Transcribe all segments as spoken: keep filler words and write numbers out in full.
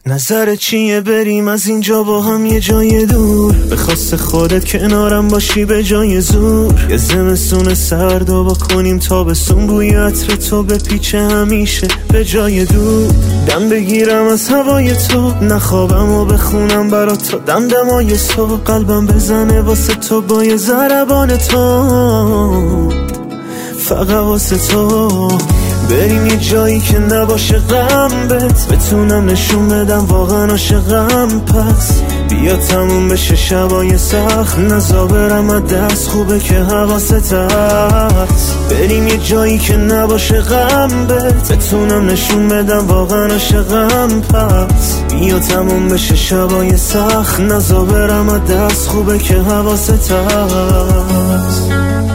نظر چیه بریم از اینجا با هم یه جای دور؟ به خواست خودت کنارم باشی به جای زور. یه زمستون سرد و با کنیم تابستون، بوی عطر تو به پیچه همیشه به جای دور. دم بگیرم از هوای تو، نخوابم و بخونم برات تو دم دمای صبح. قلبم بزنه واسه تو با یه ضربان تو، فقط واسه تو. بریم یه جایی که نباشه غم بهت، بتونم نشون بدم واقعا عاشقم. پس بیا تموم بشه شبای سخت، نزا برم از دست، خوبه که حواست هست. بریم یه جایی که نباشه غم بهت، بتونم نشون بدم واقعا عاشقم. پس بیا تموم بشه شبای سخت، نزا برم از دست، خوبه که حواست هست.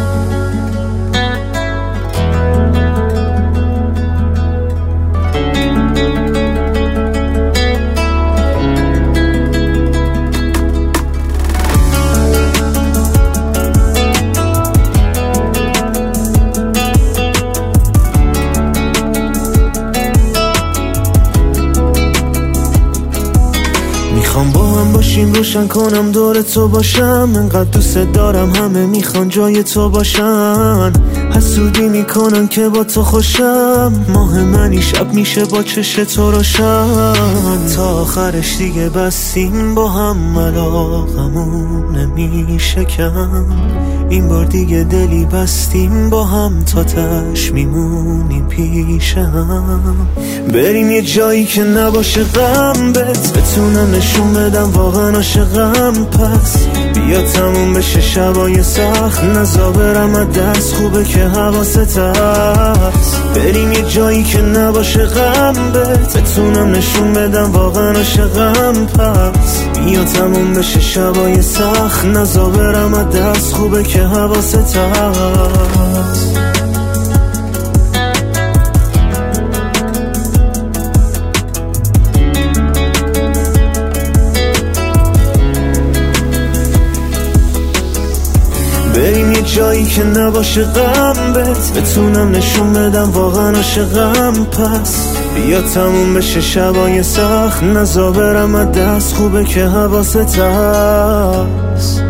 میخوام با هم باشیم، روشن کنم دور تو باشم. انقدر دوست دارم همه میخوان جای تو باشن. حسودی میکنن که با تو خوشم، ماه منی شب میشه با چش تو روشن. تا آخرش دیگه بستیم با هم، علاقمون نمیشه کم. این بار دیگه دلی بستیم با هم، تا تش میمونیم پیش هم. بریم یه جایی که نباشه غم بهت، بتونم نشون بدم واقعا عاشقم. پس بیا تموم بشه شبای سخت، نزا برم از دست، خوبه که حواست هست. بریم یه جایی که نباشه غم بهت، بتونم نشون بدم واقعا عاشقم. پس بیا تموم بشه شبای سخت، نزا برم از دست، خوبه که حواست هست. بریم یه جایی که نباشه غم بهت، بتونم نشون بدم واقعا عاشقم. پس بیا تموم بشه شبای سخت، نزا برم از دست، خوبه که حواست هست.